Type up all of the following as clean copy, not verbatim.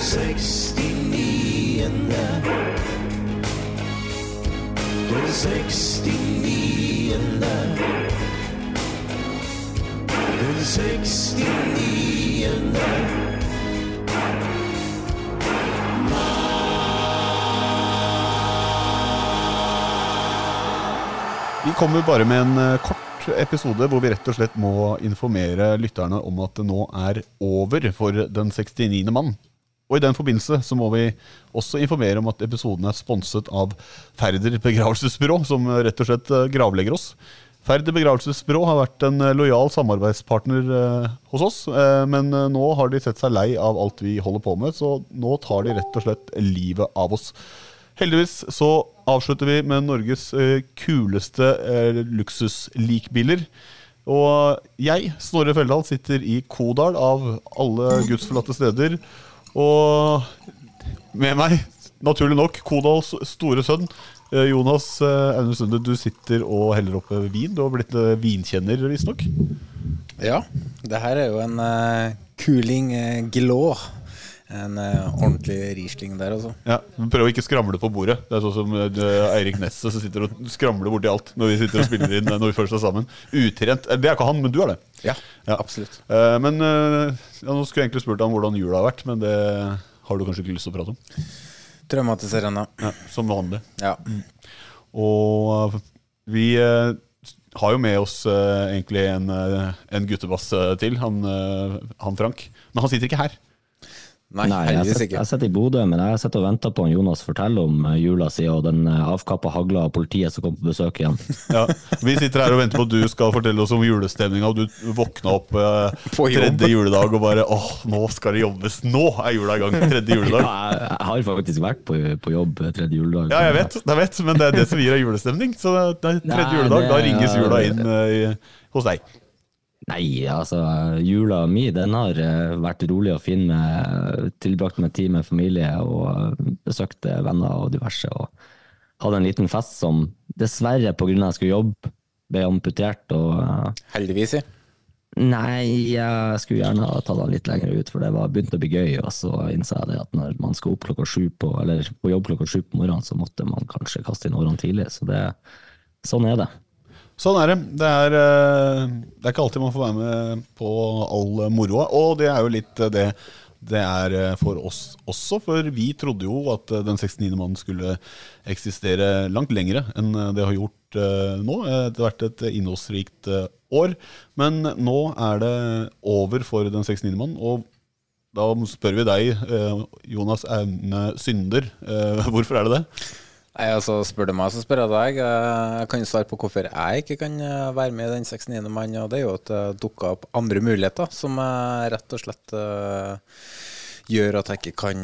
69. Den 69. Den 69. Vi kommer bare med en kort episode hvor vi rett og slett må informere lytterne om at det nå over for den 69. mann. Og i den forbindelse så må vi også informere om at episoden sponset av Færder begravelsesbyrå, som rett og slett gravlegger oss. Færder begravelsesbyrå har vært en lojal samarbeidspartner hos oss, men nå har de sett seg lei av alt vi holder på med, så nå tar de rett og slett livet av oss. Heldigvis så avslutter vi med Norges kuleste luksuslikbiler. Og jeg, Snorre Feldal, sitter i Kodal av alle gudsforlatte steder. Og med meg, naturlig nok, Kodals store sønn, Jonas Aune Sunde, du sitter og heller oppe vin. Du har blitt vinkjenner, visst nok. Ja, det her jo en Kuling Glå. En ordentlig Riesling der altså. Ja, prøv å ikke skramle på bordet. Det sånn som Eirik Nesse som sitter og skramler borti alt når vi sitter og spiller inn når vi først sammen. Utrent, det ikke han, men du det. Ja, absolutt. Men nå skulle jeg egentlig spurt han hvordan jula har vært, men det har du kanskje ikke lyst til å prate om? Traumatiserende. Ja, som vanlig. Ja. Og vi har jo med oss egentlig en guttebass til, han Frank. Men han sitter ikke her. Nei, jeg sitter i Bodø, men jeg sitter og venter på Jonas fortelle om jula si og den avkappa hagla av politiet som kom på besøk igjen. Ja, vi sitter her og venter på at du skal fortelle oss om julestemninga, og du våkna opp tredje juledag og bare, nå skal det jobbes, nå jula i gang, tredje juledag. Ja, jeg har faktisk vært på jobb tredje juledag. Ja, jeg vet, men det det som gir deg julestemning, så det tredje juledag, da ringes jula inn hos deg. Nei, altså, jula mi, den har vært rolig og fin tilbrakt med tid med familie og besøkte venner og diverse, og hadde en liten fest som dessverre på grunn av jeg skulle jobbe, ble amputert, og... Heldigvis, ja. Nei, jeg skulle gjerne ha tatt den litt lenger ut, for det begynt å bli gøy, og så innså jeg det at når man skal opp klokka 7 eller på jobb klokka 7 på morgenen, så måtte man kanskje kaste inn årene tidlig, så sånn det. Sånn det. Det ikke alltid man får være med på all moroa, og det jo litt det for oss også, for vi trodde jo at den 69. mannen skulle eksistere langt lengre enn det har gjort nå. Det har vært et innholdsrikt år, men nå det over for den 69. mannen, og da spør vi deg, Jonas Aune Synder, hvorfor det? Nei, altså spør du meg, så spør jeg deg. Jeg kan svare på hvorfor jeg ikke kan være med i den 69. mann, og det jo at det dukker opp andre muligheter som rett og slett gjør at jeg ikke kan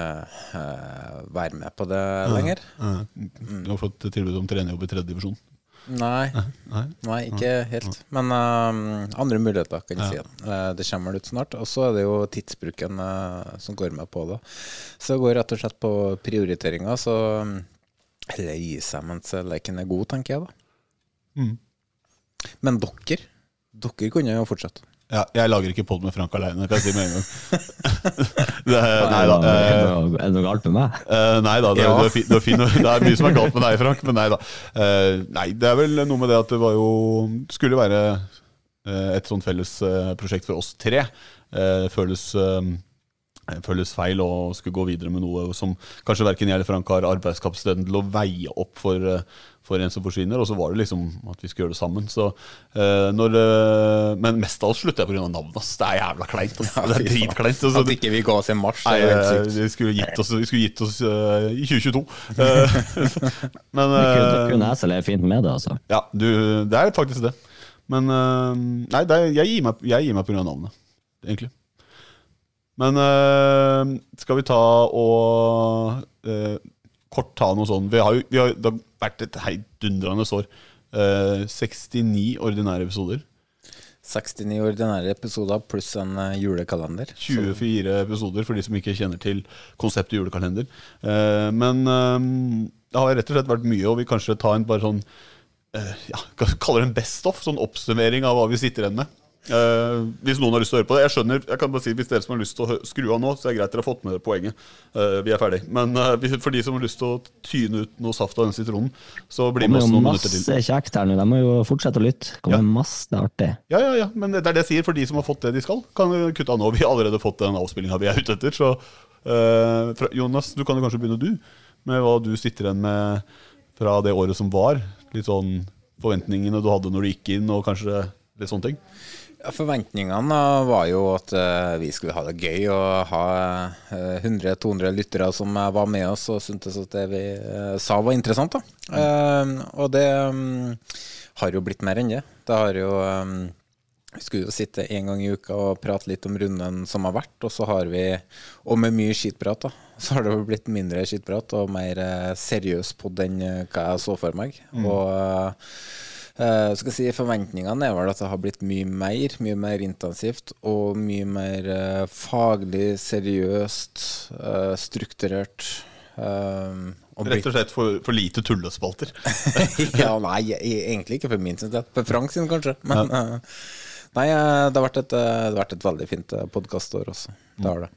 være med på det lenger. Du har fått tilbud om trenerjobb i 3. divisjon. Nei, ikke helt. Men andre muligheter kan jeg si. Det kommer ut snart, og så det jo tidsbruken som går med på det. Så det går rett og slett på prioriteringer, så eller gi seg mens leken god, tenker jeg da. Men dere kunne jo fortsette. Ja, jeg lager ikke podd med Frank alene, kan jeg si med en gang. Neida. Det noe galt med meg? Neida, det fin, det mye som galt med deg, Frank, men neida. Nei, det vel noe med det at det var jo, skulle være et sånt felles prosjekt for oss tre. Føles feil å skulle gå videre med noe som kanskje hverken jeg eller Frank har arbeidskapasiteten til å veie opp for en som forsvinner, og så var det liksom at vi skulle gjøre det sammen. Så, men mest av alt slutter jeg på grunn av navnet. Det jævla kleint. Det dritkleint. At ikke vi ga oss en marsj. Vi skulle gitt oss i 2022. Men kunne jeg selv fint med det, altså. Ja, det faktisk det. Men nei, jeg gir meg på grunn av navnet, egentlig. Men skal vi ta og kort ta noe sånn. Det har vært et heidundrende år. 69 ordinære episoder. 69 ordinære episoder pluss en julekalender. 24 episoder for de som ikke kjenner til konseptet julekalender. Men det har rett og slett vært mye, og vi kanskje tar en bare sånn, kaller det en best-of, sånn oppsummering av hva vi sitter igjen med. Hvis noen har lyst til å høre på det. Jeg skjønner, jeg kan bare si hvis dere som har lyst til å skru av nå, så er det greit dere har fått med poenget. Vi er ferdig. Men for de som har lyst til å tyne ut noe saft av den citronen, så blir det noen minutter til. Masse kjekt her nå, de må jo fortsette å lytte. Det kommer masse artig. Ja, men det er det jeg sier, for de som har fått det de skal, kan kutte av nå. Vi har allerede fått den avspillingen vi er ute etter, så Jonas, du kan jo kanskje begynne med hva du sitter igjen med fra det året som var. Litt sånn forventningene du hadde når du gikk inn, og kanskje litt sånne ting. Ja, forventningene var jo at vi skulle ha det gøy og ha 100-200 lyttere som var med oss og syntes at det vi sa var interessant da. Og det har jo blitt mer enn det. Det har jo vi skulle jo sitte en gang i uka og prate litt om runden som har vært, og så har vi, og med mye skitprat da, så har det jo blitt mindre skitprat og mer seriøs podd enn hva jeg så for meg. Og skal jeg si, forventningene er vel at det har blitt mye mer intensivt og mye mer faglig, seriøst, strukturert. Rett og slett for lite tullespalter. Ja, nei, egentlig ikke for min sin del. For Frank sin kanskje, men nei, det har vært et veldig fint podcastår også. Det har det.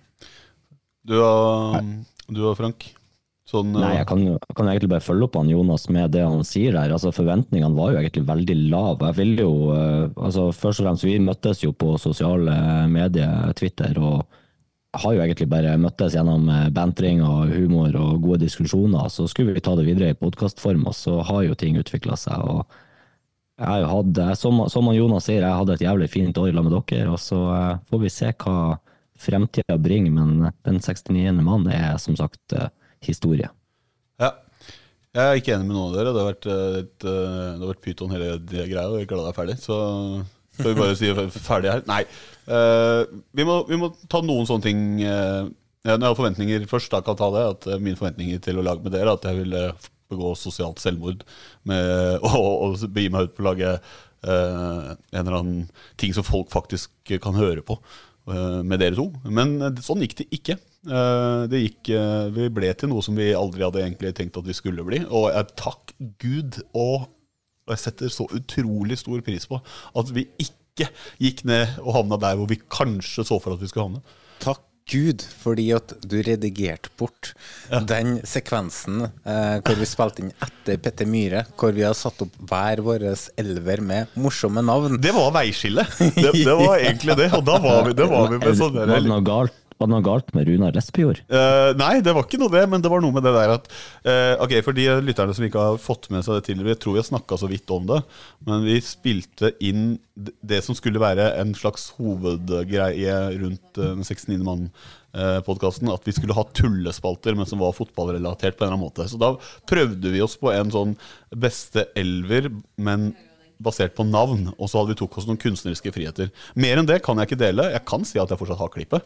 Du og Frank? Sånn, nei, jeg kan egentlig bare følge opp han Jonas med det han sier der. Altså, forventningene var jo egentlig veldig lav. Jeg ville jo, først og fremst, vi møttes jo på sosiale medier, Twitter, og har jo egentlig bare møttes gjennom bantring og humor og gode diskusjoner. Så skulle vi ta det videre i podcastform, og så har jo ting utviklet seg. Og jeg har jo hatt, som Jonas sier, jeg hadde et jævlig fint år sammen med dere, og så får vi se hva fremtiden bringer, men den 69. mann er som sagt historie. Ja, jeg er ikke enig med noen av dere. Det har vært pyton hele det greia, og jeg er glad det er ferdig, så skal vi bare si ferdig her. Nei, vi må ta noen sånne ting. Når jeg har forventninger først, da kan jeg ta det, at mine forventninger til å lage med dere, at jeg vil begå sosialt selvmord med og begi meg ut på å lage en eller annen ting som folk faktisk kan høre på med dere to. Men sånn gikk det ikke. Vi ble til noe som vi aldri hadde egentlig tenkt at vi skulle bli, og jeg takk Gud, og jeg setter så utrolig stor pris på at vi ikke gikk ned og havna der hvor vi kanskje så for at vi skulle havne. Takk Gud, fordi at du redigerte bort den sekvensen hvor vi spilte inn etter Petter Myhre, hvor vi har satt opp hver våres elver med morsomme navn. Det var veiskille. Det var egentlig det, og da var vi med sånn der. Var det noe galt med Runar Espejord? Nei, det var ikke noe det, men det var noe med det der at ok, for de lytterne som ikke har fått med seg det tidligere, jeg tror vi har snakket så vidt om det, men vi spilte inn det som skulle være en slags hovedgreie rundt den 69. mann-podcasten, at vi skulle ha tullespalter, men som var fotballrelatert på en eller annen måte. Så da prøvde vi oss på en sånn beste elver, men basert på navn, og så hadde vi tok oss noen kunstneriske friheter. Mer enn det kan jeg ikke dele. Jeg kan si at jeg fortsatt har klippet.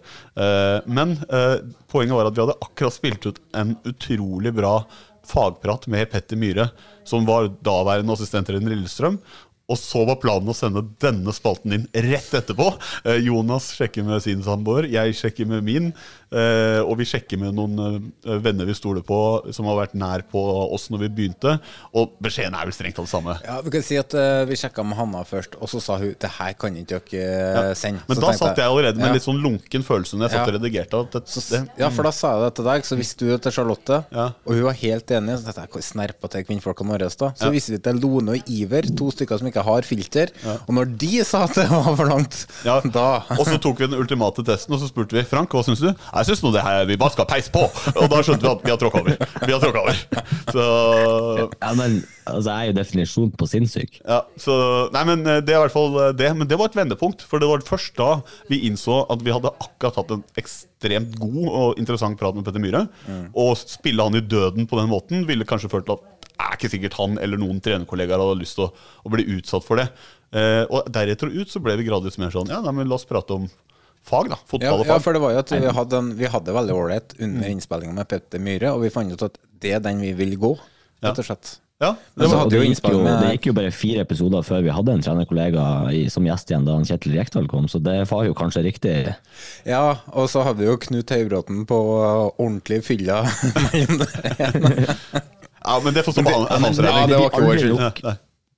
Men poenget var at vi hadde akkurat spilt ut en utrolig bra fagprat med Petter Myhre, som var daværende assistenter i Lillestrøm. Og så var planen å sende denne spalten inn rett etterpå. Jonas sjekker med sin samboer, jeg sjekker med min, og vi sjekker med noen venner vi stoler på, som har vært nær på oss når vi begynte, og beskjeden er vel strengt av det samme. Ja, vi kan si at vi sjekket med Hanna først, og så sa hun, det her kan ikke dere sende. Men så da satt jeg allerede med litt sånn lunken følelse når jeg satt og redigerte. Ja, for da sa jeg det til deg, så visste du til Charlotte, og hun var helt enig, så tenkte jeg, snerpet til kvinnfolkene våre da. Så visste vi til Lone og Iver, 2 stykker som ikke har filter, og når de sa at det var for langt, da... Og så tok vi den ultimate testen, og så spurte vi, Frank, hva synes du? Jeg synes noe det her, vi bare skal peise på, og da skjønte vi at vi har tråkket over. Så... Ja, men altså, jeg er jo definisjon på sinnssyk. Ja, så... Nei, men det er i hvert fall det, men det var et vendepunkt, for det var først da vi innså at vi hadde akkurat hatt en ekstremt god og interessant prat med Petter Myhre, og spille han i døden på den måten ville kanskje ført til at er ikke sikkert han eller noen trenerkollegaer hadde lyst til å bli utsatt for det. Og deretter ut så ble vi gradvis mer sånn, men la oss prate om fag da, fotball og fag. Ja, for det var jo at vi hadde veldig ålreit under innspillingen med Petter Myhre, og vi fant ut at det er den vi vil gå, rett og slett. Ja, det gikk jo bare 4 episoder før vi hadde en trenerkollega som gjest igjen da Kjetil Rekdal kom, så det var jo kanskje riktig. Ja, og så hadde vi jo Knut Høybråten på ordentlig fylla mellom det. Ja, men det får stå på hans regning. Ja, det var ikke vår skyld.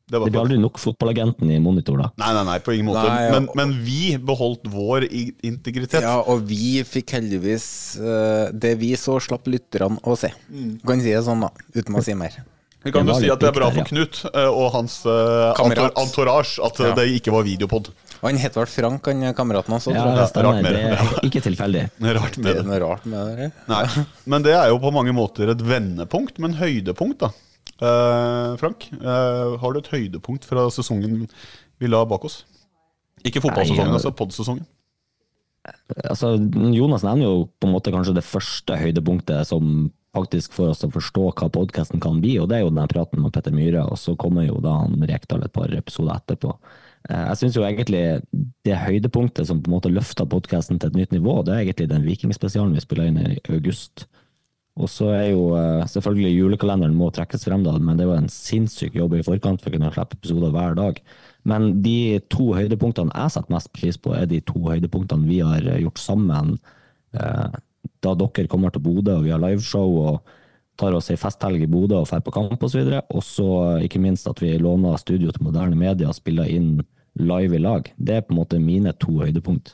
Det Det blir aldri nok fotballagenten i monitor, da. Nei, på ingen måte. Nei, ja. Men vi beholdt vår integritet. Ja, og vi fikk heldigvis det vi så slapp lytterne å se. Kan si det sånn da, uten å si mer. Vi kan Det jo var si litt at det er bra likt for der, Knut og hans Kamerat. entourage at Ja. det ikke var videopod. Og han heter vel Frank, han kameraten hans også, Ja, tror det jeg. stemmer. rart med Det er ikke tilfeldig. Det er rart Det med er det. noe rart med det. Eller? Nei, men det er jo på mange måter et vendepunkt, men høydepunkt da. Frank, har du et høydepunkt fra sesongen vi la bak oss? Ikke fotballsesongen, Nei, altså podsesongen. Altså, Jonas nevner jo på en måte kanskje det første høydepunktet som faktisk får oss til å forstå hva podcasten kan bli, og det er jo den praten med Petter Myhre, og så kommer jo da han Rekdal et par episoder etterpå. Jeg synes jo egentlig det høydepunktet som på en måte løfter podcasten til et nytt nivå, det er egentlig den vikingspesialen vi spiller inn i august. Og så er jo selvfølgelig julekalenderen må trekkes frem da, men det er jo en sinnssyk jobb i forkant for å kunne slippe episoder hver dag. Men de to høydepunktene jeg setter mest pris på er de to høydepunktene vi har gjort sammen da dere kommer til Bodø og vi har liveshow og tar oss en festhelg i Bodø og fer på kamp og så videre. Og så ikke minst at vi låner studio til moderne media og spiller inn live i lag. Det er på en måte mine to høydepunkt.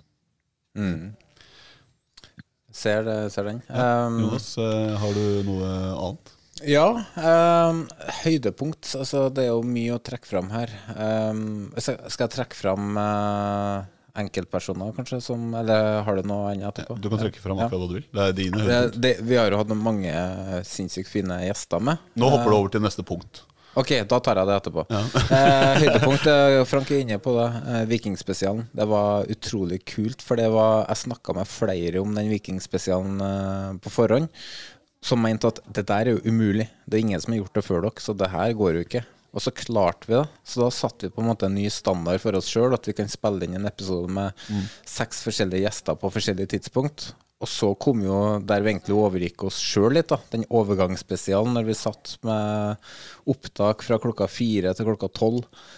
Ser den. Jonas, har du noe annet? Ja, høydepunkt, altså det er jo mye å trekke fram her. Skal jeg trekke fram enkeltpersoner kanskje, eller har du noe annet etterpå? Du kan trekke fram Ja. akkurat hva du vil. Det er dine høydepunkt. Vi har jo hatt mange sinnssykt fine gjester med. Nå hopper du over til neste punkt. Ok, da tar jeg det etterpå. Høydepunkt, Frank er inne på det, Vikingspesialen. Det var utrolig kult, for jeg snakket med flere om den Vikingspesialen på forhånd, som mente at det der er jo umulig. Det er ingen som har gjort det før dere, så det her går jo ikke. Og så klarte vi det. Så da satte vi på en måte en ny standard for oss selv, at vi kan spille inn en episode med 6 forskjellige gjester på forskjellige tidspunkt. Og så kom jo der vi egentlig overgikk oss selv litt da, den overgangsspesialen når vi satt med opptak fra klokka 4 til klokka 12.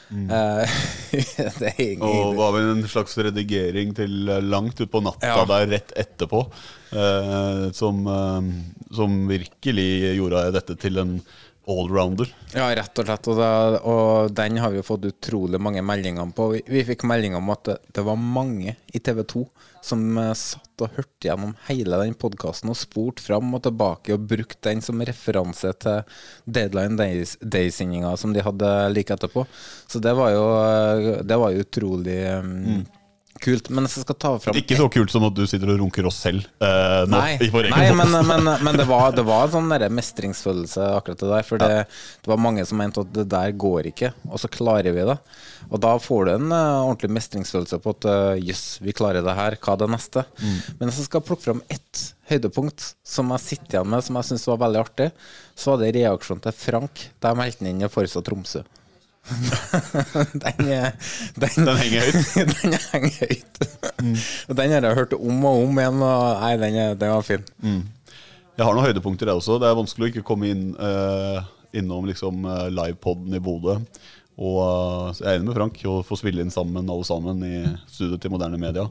Det er ingen Og var vel en slags redigering til langt ut på natta Ja. der rett etterpå, som virkelig gjorde dette til en allrounder. Ja, rett og slett. Og den har vi jo fått utrolig mange meldinger på. Vi fikk meldinger om at det var mange i TV 2 som satt og hørte gjennom hele den podcasten og spurt fram og tilbake og brukte den som referanse til Deadline Day-sendinga som de hadde like etterpå. Så det var jo utrolig kult. Men jeg skal ta fram Ikke så kult som at du sitter og runker oss selv nå. Nei, I vår egen podcast. men det var en sånn der mestringsfølelse akkurat det der, for det var mange som mente at det der går ikke, og så klarer vi det. Og da får du en ordentlig mestringsfølelse på at jøss, vi klarer det her, hva er det neste? Men jeg skal plukke fram ett høydepunkt som jeg sitter igjen med, som jeg synes var veldig artig. Så var det reaksjonen til Frank, da jeg meldte inn i Forza Tromsø. den henger høyt. Den henger høyt. Og den har jeg hørt om og om igjen, og nei, den var fin. Jeg har noen høydepunkter jeg også. Det er vanskelig å ikke komme innom liksom, livepodden i Bodø. Og så jeg er enig med Frank å få spille inn sammen alle sammen i studiet til moderne media.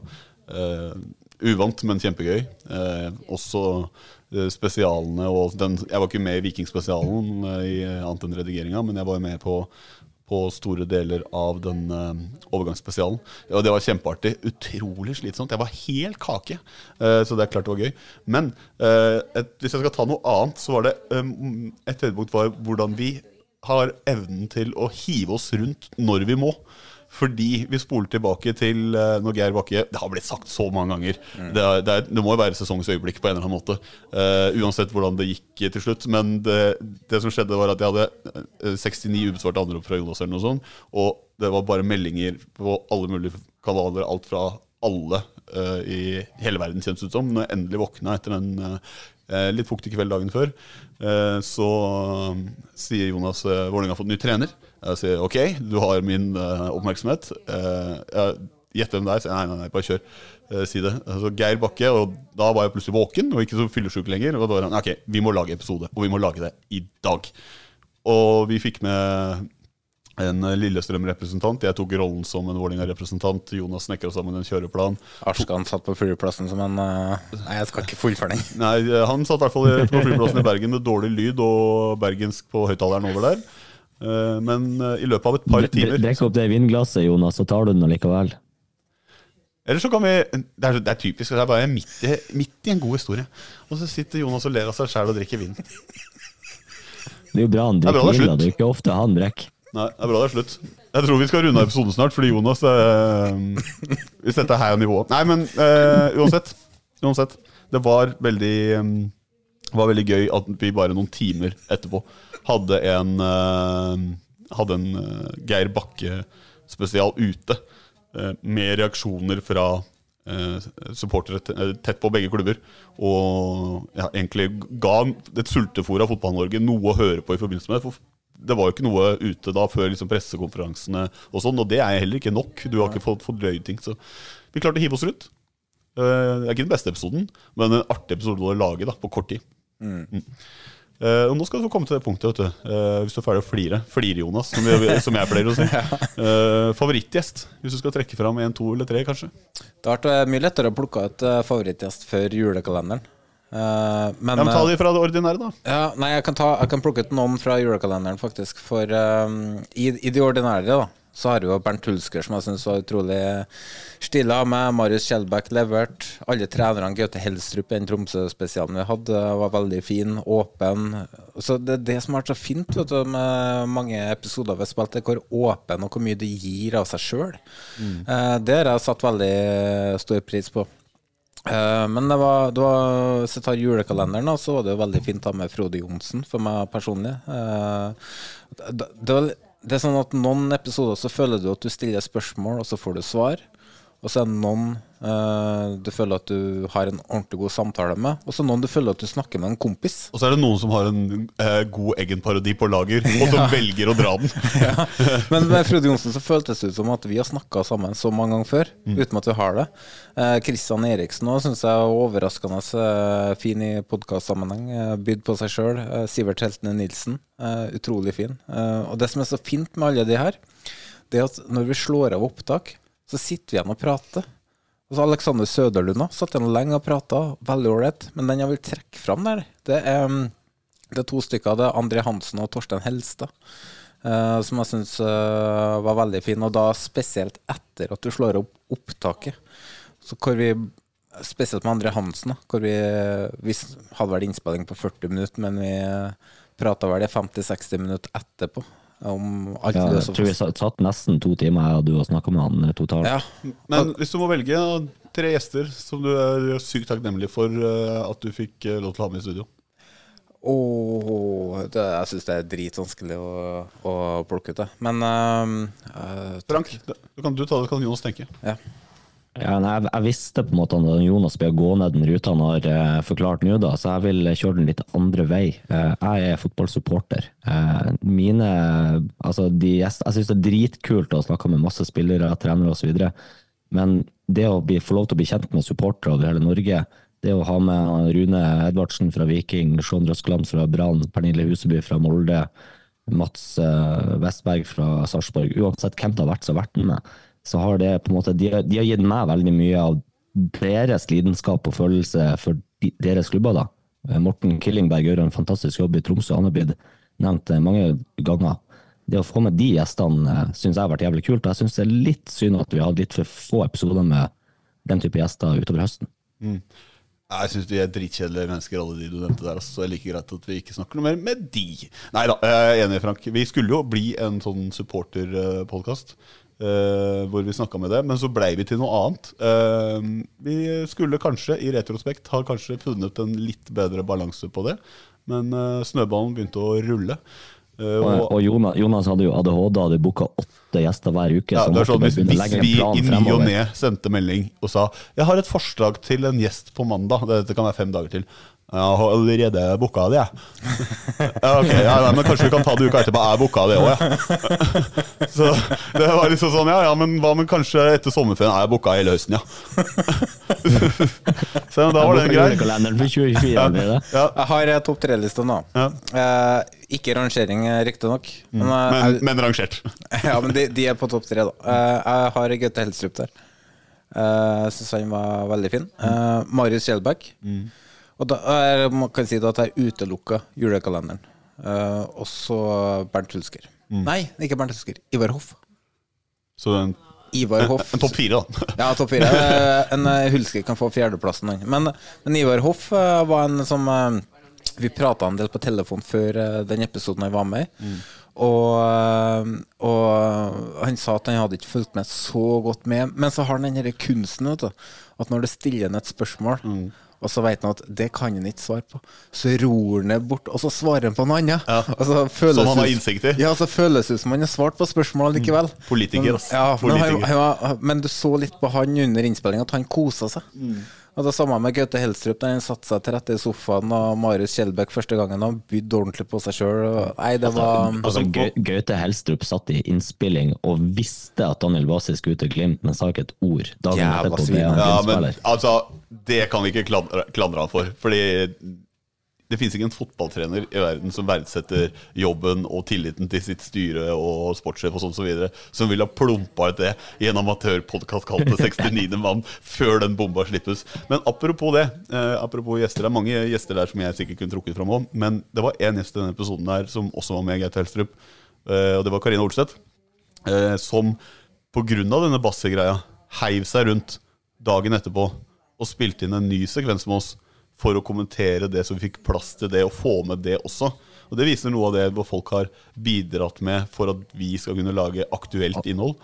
Uvant, men kjempegøy. Også spesialene og jeg var ikke med i Vikingspesialen i annet enn redigeringa, men jeg var med på store deler av den overgangsspesialen. Og det var kjempeartig. Utrolig slitsomt. Jeg var helt kake. Så det er klart det var gøy. Men hvis jeg skal ta noe annet, så var det et høydepunkt var hvordan vi har evnen til å hive oss rundt når vi må. Fordi vi spoler tilbake til når Geir Bakke, det har blitt sagt så mange ganger, det må jo være sesongens øyeblikk på en eller annen måte, uansett hvordan det gikk til slutt. Men det som skjedde var at jeg hadde 69 ubesvarte anrop fra Jonas eller noe sånt, og det var bare meldinger på alle mulige kanaler, alt fra alle i hele verden kjentes ut som. Når jeg endelig våkna etter en litt fuktig kveld dagen før, så sier Jonas Vålerenga har fått ny trener. Jeg sier ok, du har min oppmerksomhet. Jeg gjetter hvem det er. Jeg sier nei, bare kjør. Si det. Så Geir Bakke, og da var jeg plutselig våken og ikke så fyllesyk lenger. Og da var han, ok, vi må lage episode, og vi må lage det i dag. Og vi fikk med en Lillestrøm-representant. Jeg tok rollen som en Vålerenga-representant. Jonas snekret sammen en kjøreplan. Arskan satt på flyplassen som en nei, jeg skal ikke fullføre den. Nei, han satt i hvert fall på flyplassen i Bergen med dårlig lyd og bergensk på høyttaleren over der. Men i løpet av et par timer Drekk opp det vinglasset, Jonas, så tar du den likevel. Eller så kan vi det er typisk, det er bare midt i en god historie. Og så sitter Jonas og ler av seg selv og drikker vin. Det er jo bra han Det er bra drikker det er vin, da. Det er jo ikke ofte han drikker. Nei, det er bra det er slutt. Jeg tror vi skal runde av episoden snart, fordi Jonas hvis dette her er nivået. Nei, men uansett. Det var veldig gøy at vi bare noen timer etterpå hadde en Geir Bakke spesial ute med reaksjoner fra supportere tett på begge klubber, og egentlig ga et sultefôr av Fotball-Norge noe å høre på i forbindelse med det, for det var jo ikke noe ute da før liksom pressekonferansene og sånn, og det er heller ikke nok. Du har ikke fått drøyd ting, så vi klarte å hive oss rundt. Det er ikke den beste episoden, men en artig episode å lage da, på kort tid. Og nå skal du få komme til det punktet, vet du. Hvis du er ferdig å flire Jonas, som jeg pleier å si. Favorittgjest, hvis du skal trekke fram 1, 2 eller 3 kanskje. Det har vært mye lettere å plukke et favorittgjest før julekalenderen. Men ta de fra det ordinære da. Ja, nei, jeg kan plukke ut noen fra julekalenderen faktisk. For i de ordinære da, så har vi jo Bernt Hulsker, som jeg synes var utrolig stille av med. Marius Kjellbæk levert. Alle trenerne, Gaute Helstrup, den Tromsø-spesialen vi hadde, var veldig fin, åpen. Så det som har vært så fint, vet du, med mange episoder vi har spilt, er hvor åpen og hvor mye det gir av seg selv. Det har jeg satt veldig stor pris på. Men hvis jeg tar julekalenderen da, så var det jo veldig fint da med Frode Johnsen for meg personlig. Det er sånn at noen episoder så føler du at du stiller spørsmål og så får du svar, og så er det noen du føler at du har en ordentlig god samtale med, og så noen du føler at du snakker med en kompis. Og så er det noen som har en god Eggen-parodi på lager, og som velger å dra den. Ja. Men med Frode Johnsen så føltes det ut som at vi har snakket sammen så mange ganger før, uten at vi har det. Kristian Eriksen også synes jeg er overraskende fin i podcastsammenheng, bydd på seg selv. Sivert Heltene Nilsen, utrolig fin. Og det som er så fint med alle de her, det er at når vi slår av opptak, så sitter vi igjen og prater. Og så Alexander Søderlund satt igjen lenge og pratet, veldig ålreit, men den jeg vil trekke fram der, det er 2 stykker, det er André Hansen og Torstein Helstad, som jeg synes var veldig fin, og da spesielt etter at du slår opp opptaket, så hvor vi, spesielt med André Hansen, hvor vi hadde vært innspilling på 40 minutter, men vi pratet vel det 50-60 minutter etterpå. Jeg tror vi satt nesten 2 timer og du har snakket med han totalt. Ja. Men hvis du må velge 3 gjester som du er sykt takknemlig for at du fikk lov til å ha med i studio. Jeg synes det er dritvanskelig å plukke ut det. Men Frank, kan du ta det, kan Jonas tenke. Ja. Ja, jeg visste på en måte at Jonas ble gå ned den ruta han har forklart nå da, så jeg vil kjøre den litt andre vei. Jeg er fotballsupporter. Jeg synes det er dritkult å snakke med masse spillere, trenere og så videre, men det å få lov til å bli kjent med supportere over hele Norge, det å ha med Rune Edvardsen fra Viking, Sean Røskeland fra Brann, Pernille Huseby fra Molde, Mats Westberg fra Sarpsborg, uansett hvem det har vært så vært med, så har det på en måte, de har gitt meg veldig mye av deres lidenskap og følelse for deres klubber da. Morten Killingberg gjør en fantastisk jobb i Tromsø, han har blitt nevnt mange ganger. Det å få med de gjestene synes jeg har vært jævlig kult, og jeg synes det er litt synd at vi har litt for få episoder med den type gjester utover høsten. Jeg synes de er dritkjedelige mennesker, alle de du nevnte der, så det er like greit at vi ikke snakker noe mer med de. Neida, jeg er enig, Frank. Vi skulle jo bli en sånn supporter-podcast, hvor vi snakket med det, men så ble vi til noe annet. Vi skulle kanskje i retrospekt ha kanskje funnet en litt bedre balanse på det, men snøballen begynte å rulle. Og Jonas hadde jo ADHD, hadde booket 8 gjester hver uke. Ja, det er sånn, hvis vi i ny og ne sendte melding og sa jeg har et forslag til en gjest på mandag, dette kan være 5 dager til. Jeg har allerede booket det, men kanskje vi kan ta det uka etterpå. Jeg booket det også, Så det var liksom sånn, men hva med kanskje etter sommerferien jeg booket hele høsten, Så da var det en grei. Jeg har topp 3-lista nå. Ikke rangering, riktig nok. Men rangert. Ja, men de er på topp 3 da. Jeg har Gaute Helstrup der. Jeg synes han var veldig fin. Marius Kjellbæk. Og da kan jeg si at jeg utelukket julekalenderen. Og så Bernt Hulsker. Nei, ikke Bernt Hulsker. Ivar Hoff. Så Ivar Hoff. en topp 4 da. Ja, topp 4. En Hulsker kan få fjerdeplassen. Men Ivar Hoff var en som vi pratet en del på telefon før den episoden jeg var med i. Og han sa at han hadde ikke fulgt med så godt med. Men så har han den her kunsten, vet du, at når det stiller han et spørsmål, og så vet han at det kan han ikke svare på, så ror han det bort, og så svarer han på noe annet. Og så Som han har innsikt i. Ja, så føles det ut som han har svart på spørsmålet likevel. Politiker, Men, ja, Politiker. men du så litt på han under innspillingen at han koset seg. Og det samme med Gaute Helstrup, da han satt seg til rette i sofaen, og Marius Kjellbæk første gangen han bydde ordentlig på seg selv. Nei, det var... Gaute Helstrup satt i innspilling og visste at Daniel Vasi skulle ut til Glimt, men sa ikke et ord. Dagen Jævla etterpå svin. ble han Ja, men Glimt-spiller. altså, det kan vi ikke klandre han for. Fordi det finnes ikke en fotballtrener i verden som verdsetter jobben og tilliten til sitt styre og sportssjef og sånn så videre, som vil ha plumpa ut det i en amatørpodkast kalt Det 69. mann før den bomba slippes. Men apropos det, apropos gjester, det er mange gjester der som jeg sikkert kunne trukket fram også, men det var en gjest i denne episoden der som også var med, Gaute Helstrup, og det var Karina Olstedt, som på grunn av denne bassegreia heiv seg rundt dagen etterpå og spilte inn en ny sekvens med oss for å kommentere det, så vi fikk plass til det og få med det også. Og det viser noe av det hvor folk har bidratt med for at vi skal kunne lage aktuelt innhold.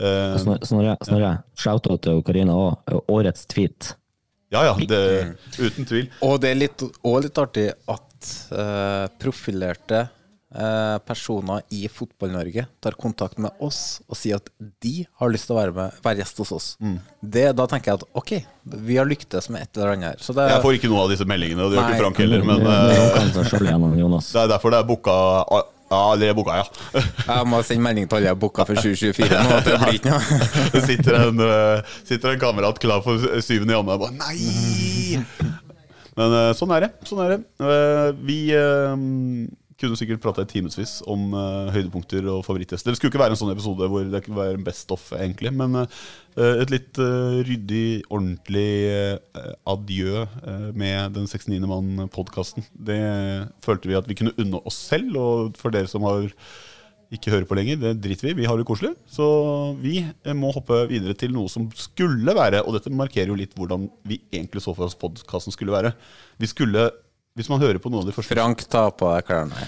Snorre, shout-out til Karina også. Årets tweet. Ja, uten tvil. Og det er litt artig at profilerte personer i Fotball-Norge tar kontakt med oss og sier at de har lyst til å være gjest hos oss. Da tenker jeg at ok, vi har lyktes med et eller annet her. Så det, Jeg får ikke noe av disse meldingene, og det gjør Nei. ikke Frank heller, men Nå kan seg selv igjennom, Jonas. det er derfor det er boka. Ja, det er boka, ja. jeg må sende melding til alle jeg har booket for 2024 nå, at det blir ikke noe. Det sitter en kamerat klar for 7. januar og bare nei! Men sånn er det. Vi kunne sikkert prate i timesvis om høydepunkter og favorittgjester. Det skulle ikke være en sånn episode hvor det kunne være en best of egentlig, men et litt ryddig, ordentlig adjø med den 69. mann-podcasten. Det følte vi at vi kunne unne oss selv, og for dere som har ikke hører på lenger, det driter vi. Vi har det koselig. Så vi må hoppe videre til noe som skulle være, og dette markerer jo litt hvordan vi egentlig så for oss podcasten skulle være. Vi skulle, hvis man hører på noe av de første... Frank, ta på deg klærne.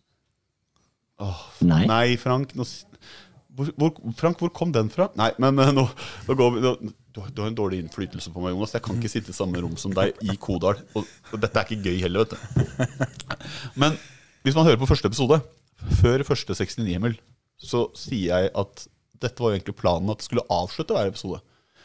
Nei. Frank, Frank, hvor kom den fra? Nei, men nå går vi... Du har en dårlig innflytelse på meg, Jonas. Jeg kan ikke sitte i samme rom som deg i Kodal. Og dette er ikke gøy heller, vet du. Men hvis man hører på første episode, før første 69-himmel, så sier jeg at dette var jo egentlig planen at det skulle avslutte hver episode.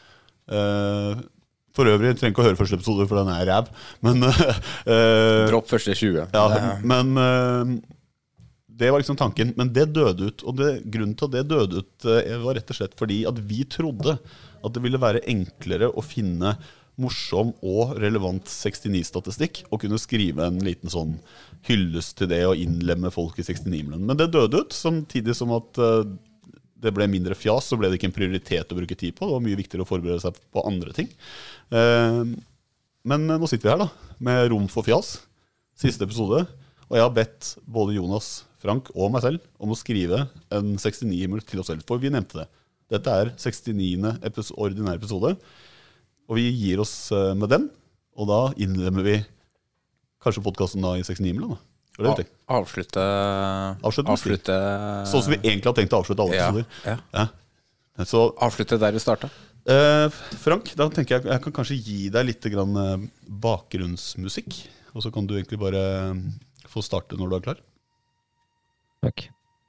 For øvrig, jeg trenger ikke å høre første episode, for den er ræv. Men Dropp første 20. ja, men det var liksom tanken. Men det døde ut, og grunnen til at det døde ut var rett og slett fordi at vi trodde at det ville være enklere å finne morsom og relevant 69-statistikk og kunne skrive en liten sånn hyllest til det og innlemme folk i 69-himmelen. Men det døde ut, samtidig som at det ble mindre fjas, så ble det ikke en prioritet å bruke tid på. Det var mye viktigere å forberede seg på andre ting. Men nå sitter vi her da, med rom for fjas. Siste episode. Og jeg har bedt både Jonas, Frank og meg selv om å skrive en 69-himmel til oss selv. For vi nevnte det. Dette er 69. ordinære episode. Og vi gir oss med den. Og da innlemmer vi kanskje podcasten da i 69-himmelen da. Avslutte Sånn som vi egentlig har tenkt å avslutte alle episoder. ja. Så Avslutte der vi startet. Frank, da tenker jeg kan kanskje gi deg litt grann bakgrunnsmusikk. Og så kan du egentlig bare få starte når du er klar. Takk.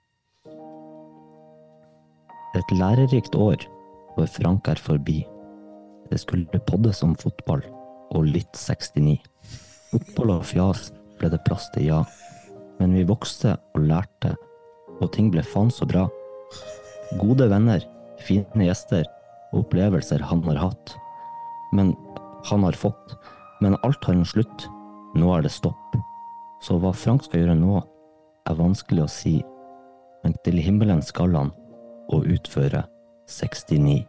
Et lærerikt år hvor Frank er forbi. Det skulle poddes om fotball og litt 69. Fotball og fjas ble det plass til, ja. Men vi vokste og lærte, og ting ble faen så bra. Gode venner, fine gjester og opplevelser han har hatt. Men han har fått. Men alt har en slutt. Nå er det stopp. Så hva Frank skal gjøre nå, er vanskelig å si. Men til himmelen skal han, og utføre 69.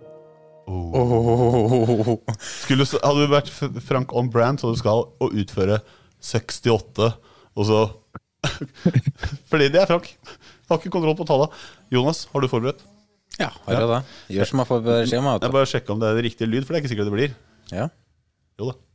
Hadde du vært Frank on brand, så du skal å utføre 68, og så fordi det er Frank. Har ikke kontroll på tallene. Jonas, har du forberedt? Ja, har jeg det. Gjør som jeg får beskjed om. Jeg bare sjekker om det er det riktige lyd, for det er ikke sikkert det blir. Ja. Jo da.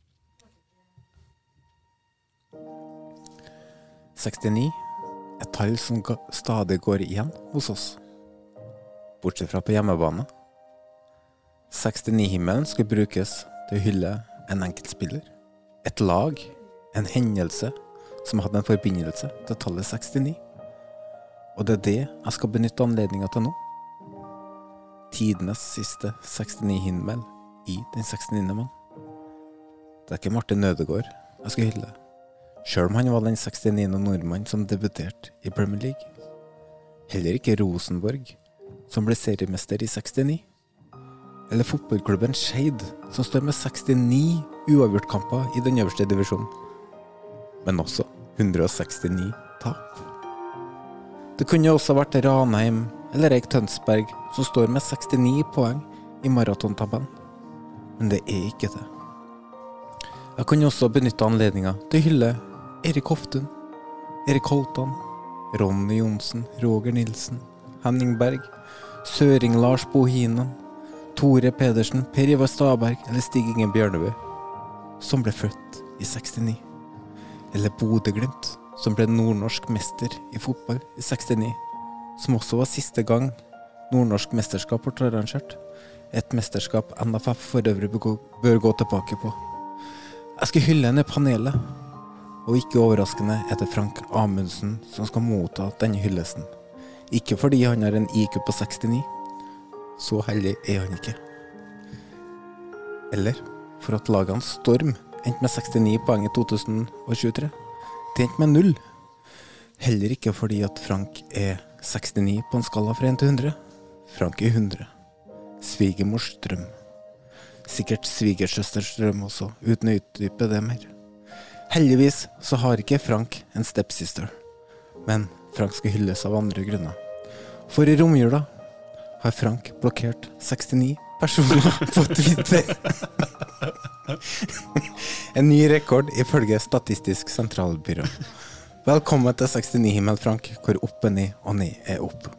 69. Et tall som stadig går igjen hos oss. Bortsett fra på hjemmebane. 69-himmelen skal brukes til å hylle en enkeltspiller, et lag, en hendelse som hadde en forbindelse til tallet 69. Og det er det jeg skal benytte anledningen til nå. Tidenes siste 69-himmel i den 69. mann. Det er ikke Martin Ødegaard jeg skal hylle, selv om han var den 69. nordmann som debuterte i Premier League. Heller ikke Rosenborg, som ble seriemester i 69. Eller fotballklubben Skeid, som står med 69 uavgjortkamper i den øverste divisjonen. Men også 169 tap. Det kunne også vært Ranheim eller Eik Tønsberg, som står med 69 poeng i maratontabellen. Men det er ikke det. Jeg kan også benytte anledningen til å hylle Erik Hoftun, Erik Holtan, Ronny Johnsen, Roger Nilsen, Henning Berg, Søring Lars Bohinen, Tore Pedersen, Per Ivar Staberg eller Stig Ingen Bjørnebø, som ble født i 69. Eller Bodø/Glimt, som ble nordnorsk mester i fotball i 69, som også var siste gang nordnorsk mesterskap ble arrangert. Et mesterskap NFF for øvrig bør gå tilbake på. Jeg skal hylle henne i panelet, og ikke overraskende er det Frank Amundsen som skal motta denne hyllesten. Ikke fordi han har en IQ på 69, så heldig er han ikke. Eller for at lagene Storm endte med 69 poeng i 2023, de endte med 0. Heller ikke fordi at Frank er 69 på en skala fra 1 til 100. Frank er 100. Svigermors drøm. Sikkert svigersøsters drøm også, uten å utdype det mer. Heldigvis så har ikke Frank en stepsister, men Frank skal hylles av andre grunner. For i romjula har Frank blokkert 69 personer på Twitter. En ny rekord ifølge Statistisk sentralbyrå. Velkommen til 69-himmel, Frank, hvor opp er ned og ned er opp.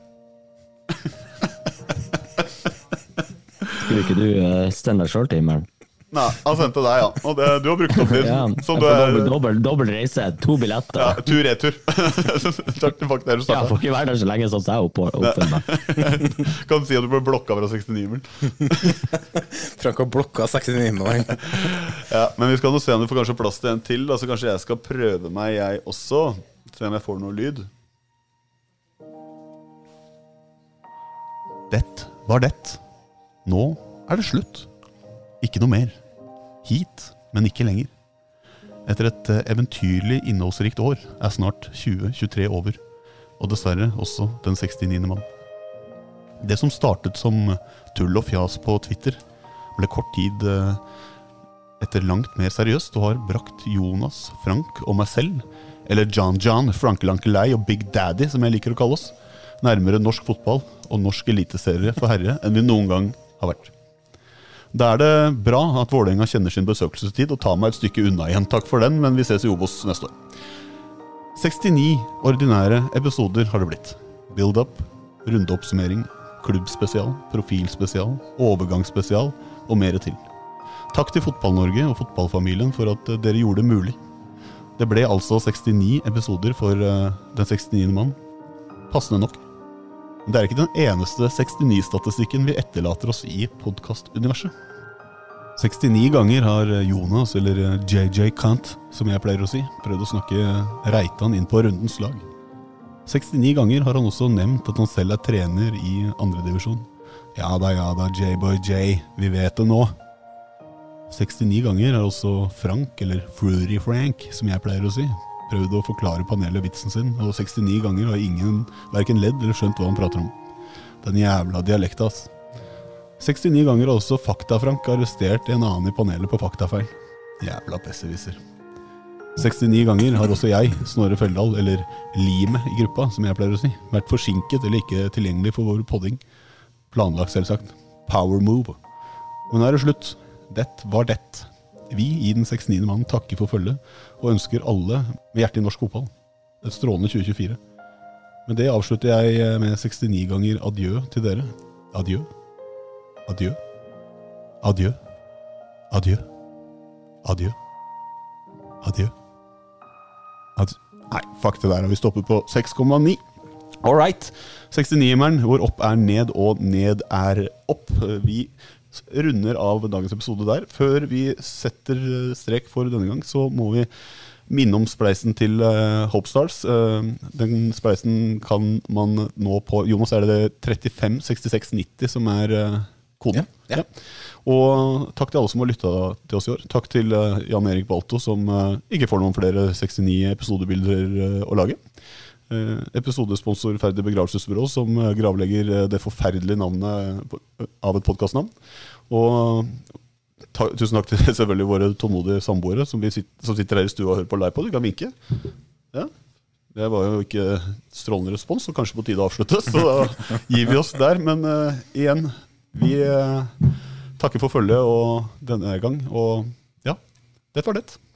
Skulle ikke du stende deg selv til himmelen? Nei, han sendte deg, ja. Og det, du har brukt opp din. Ja, Som du er, dobbelt reise, 2 billetter. ja, tur-retur. Takk til faktisk dere som Ja, startet. får ikke være der så lenge sånn som jeg oppfører meg. Kan du si at du ble blokka fra 69-himmelen? Frank har blokka 69-himmelen. Ja, men vi skal nå se om du får kanskje plass til en til. Altså kanskje jeg skal prøve meg, jeg også. Se om jeg får noe lyd. Det var det. Nå er det slutt. Ikke noe mer. Hit, men ikke lenger. Etter et eventyrlig innholdsrikt år er snart 2023 over, og dessverre også den 69. mann. Det som startet som tull og fjas på Twitter, ble kort tid etter langt mer seriøst og har brakt Jonas, Frank og meg selv, eller John, Frankelankelei og Big Daddy, som jeg liker å kalle oss, nærmere norsk fotball og norsk eliteserie for herre enn vi noen gang har vært. Da er det bra at Vålerenga kjenner sin besøkelsestid og tar meg et stykke unna igjen. Takk for den, men vi ses i Obos neste år. 69 ordinære episoder har det blitt. Build-up, rundeoppsummering, klubbspesial, profilspesial, overgangsspesial og mer til. Takk til Fotball-Norge og fotballfamilien for at dere gjorde det mulig. Det ble altså 69 episoder for den 69. mann. Passende nok. Men det er ikke den eneste 69-statistikken vi etterlater oss i podcast-universet. 69 ganger har Jonas, eller JJ Kant, som jeg pleier å si, prøvd å snakke Reitan inn på rundens lag. 69 ganger har han også nevnt at han selv er trener i andre divisjon. Ja da, J-boy J, vi vet det nå. 69 ganger har også Frank, eller Fruity Frank, som jeg pleier å si, prøvd å forklare panelet vitsen sin, og 69 ganger har ingen hverken ledd eller skjønt hva han prater om. Den jævla dialekta, ass. 69 ganger har også Fakta-Frank arrestert en annen i panelet på faktafeil. Jævla besserwisser. 69 ganger har også jeg, Snorre Feldal, eller Lime i gruppa, som jeg pleier å si, vært forsinket eller ikke tilgjengelig for vår podding. Planlagt selvsagt. Power move. Men nå er det slutt. Det var det. Vi i den 69. mann takker for følget og ønsker alle med hjerte i norsk fotball et strålende 2024. Men det avslutter jeg med 69 ganger adjø til dere. Adjø. Adjø. Adjø. Adjø. Adjø. Adjø. Nei, fuck det der, vi stopper på 6,9. All right, 69-eren, hvor opp er ned og ned er opp. Vi runder av dagens episode der. Før vi setter strek for denne gang, så må vi minne om spleisen til Hope Stars. Den spleisen kan man nå på, Jonas, er det 35 66 90 som er koden? Ja. Og takk til alle som har lyttet til oss i år. Takk til Jan Erik Balto, som ikke får noen flere 69 episodebilder å lage. Episodesponsor Ferdig Begravelsesbyrå, som gravlegger det forferdelige navnet av et podcastnavn. Og tusen takk til selvfølgelig våre tålmodige samboere som sitter her i stua og hører på live på. Du kan vinke. Ja. Det var jo ikke strålende respons, og kanskje på tide å avslutte, så da gir vi oss der. Men igjen, vi takker for følget og denne gang, og ja, det var det.